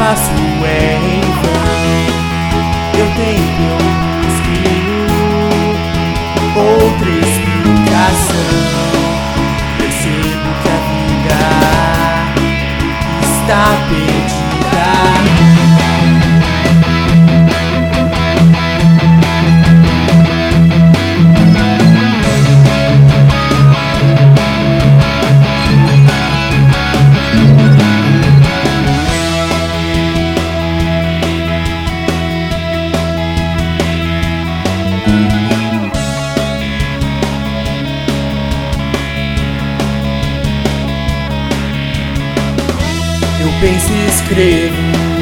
faço é em vão. Eu tento, eu busco outra explicação. Percebo que a vida está perdida. Eu penso e escrevo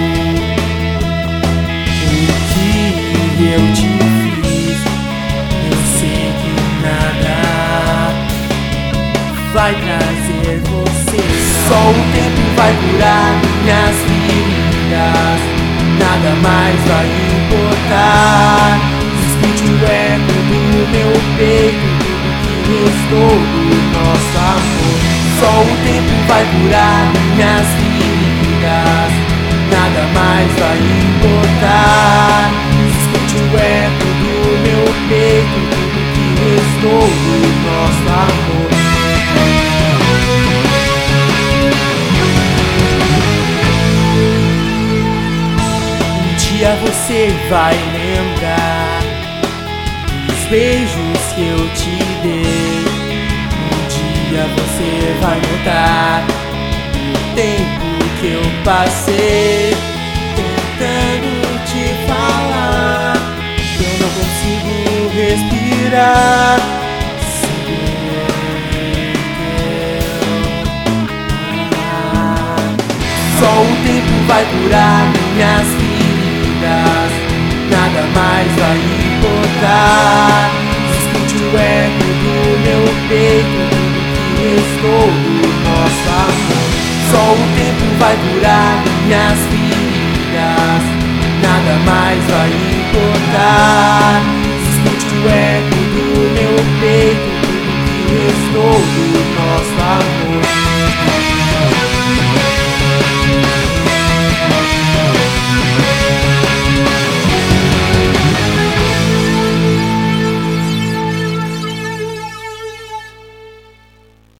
o que eu te fiz. Eu sei que nada vai trazer você. Só o tempo vai curar minhas feridas. Nada mais vai importar. Escute o eco do meu peito, tudo que restou do nosso amor. Só o tempo vai curar minhas feridas. Nada mais vai importar. Escute o eco do meu peito, tudo que restou do nosso amor. Um dia você vai lembrar dos beijos que eu te dei. Você vai notar o tempo que eu passei tentando te falar que eu não consigo respirar sem Só o tempo vai curar minhas feridas. Nada mais vai importar. Escute o eco do meu peito, restou do nosso amor. Só o tempo vai curar minhas feridas. Nada mais vai importar. Escute o eco do meu peito, tudo que restou do nosso amor.